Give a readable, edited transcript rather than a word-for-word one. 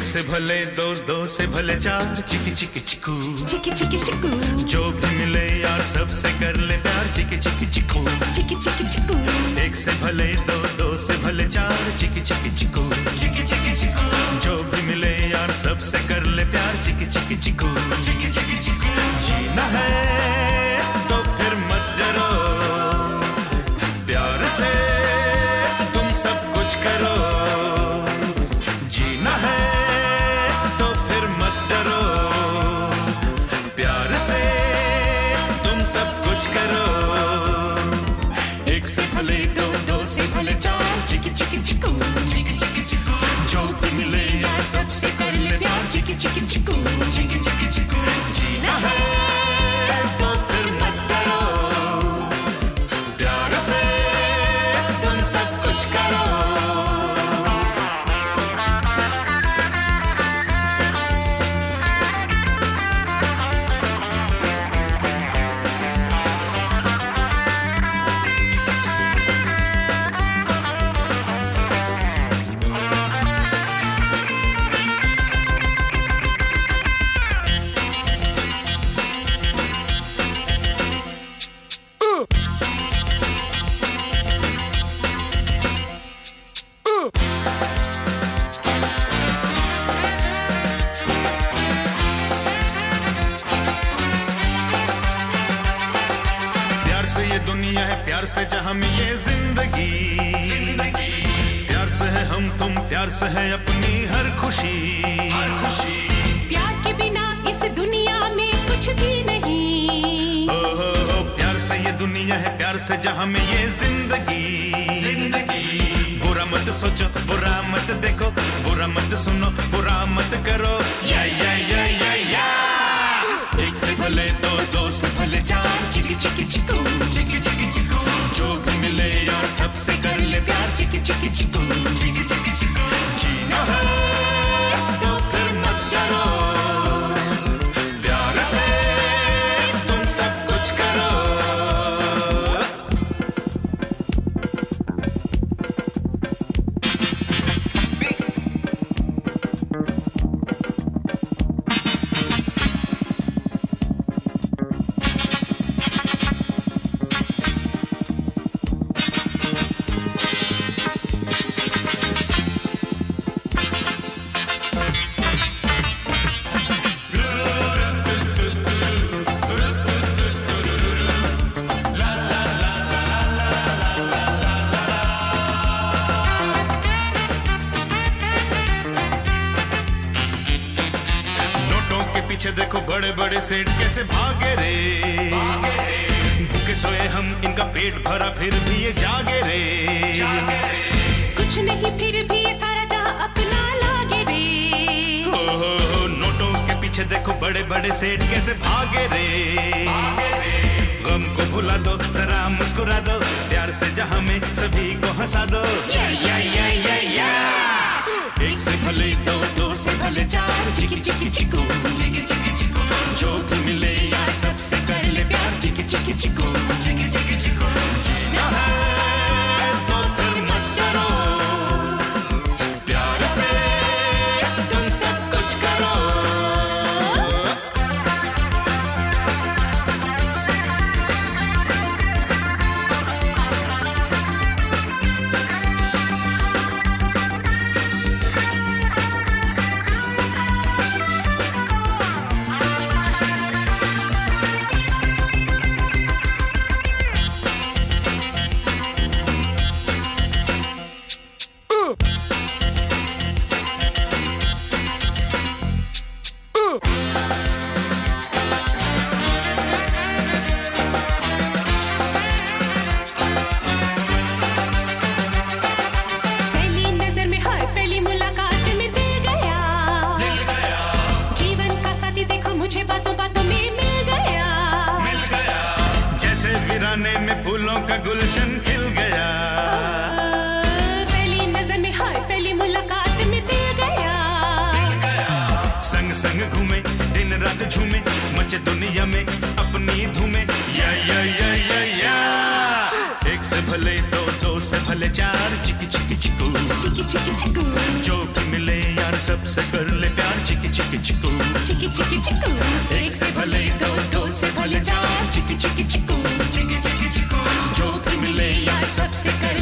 से भले दो, दो से भले चार, चिकी चिकी चिकू, चिकी चिकी चिकू। जो भी मिले यार सबसे कर ले प्यार, चिकी चिकी चिकू, चिकी चिकी चिकू। एक से भले दो, दो से भले चार, चिकी चिकी चिकू, चिकी चिकी चिकू। जो भी मिले यार सबसे कर ले प्यार, चिकी चिकी चिकू, चिकी चिकी चिकू। जीना है तो फिर मत डरो, प्यार से तुम सब कुछ करो। जीना है तो फिर मत डरो, प्यार से तुम सब कुछ करो। एक से भले दो, दो से भले चार, चिकी चिकी चिकू, चिकी चिकी चिकू। जो भी मिले यार सबसे कर ले प्यार, चिकी चिकी चिकू, चिकी चिकी चिकू। जीना है तो फिर मत डरो, प्यार से तुम सब कुछ करो। ये दुनिया है प्यार से जहां में ये जिंदगी, प्यार से है हम तुम, प्यार से है अपनी हर खुशी, हर खुशी। प्यार के बिना इस दुनिया में कुछ भी नहीं। हो प्यार से ये दुनिया है, प्यार से जहां में ये जिंदगी। बुरा मत सोचो, बुरा मत देखो, बुरा मत सुनो, बुरा मत करो। या एक से भले दो, दो से भले चार, चिकी चिकी चिकू, चिकी चिकी चिकू। जो भी मिले यार सबसे कर ले प्यार, चिकी चिकी चिकू, चिकी चिकी चिकू। जीना है तो फिर मत डरो, प्यार से तुम सब कुछ करो। पीछे देखो बड़े बड़े सेठ कैसे भागे रे, भूखे सोए हम, इनका पेट भरा फिर भी ये जागे रे। कुछ नहीं फिर भी ये सारा जहां अपना लागे रे। हो नोटों के पीछे देखो बड़े बड़े सेठ कैसे भागे रे। गम को भुला दो, जरा मुस्कुरा दो, प्यार से जहां में सभी को हंसा दो। या एक से भले दो, दो से भले चार, चिकी चिकी चिकू, चिकी चिकी चिकू। जो भी मिले यार सबसे कर ले प्यार, चिकी चिकी चिकू, चिकी चिकी चिकू। जीना है तो फिर मत डरो, प्यार से तुम सब कुछ करो। में फूलों का गुलशन खिल गया। पहली नजर में हाय, पहली मुलाकात में दिल गया। संग संग घूमे, दिन रात झूमे, मचे दुनिया में अपनी धूमे। या एक से भले दो, दो से भले चार, चिकी चिकी चिकू, चिकी चिकी चिकू, जो भी मिले यार सबसे कर ले प्यार, चिकी चिकी चिकू, चिकी चिकी चिकू, एक से भले दो, दो से भले चार, चिकी चिकी चिकू, चिकी चिकी चिकू, जो भी मिले यार सबसे कर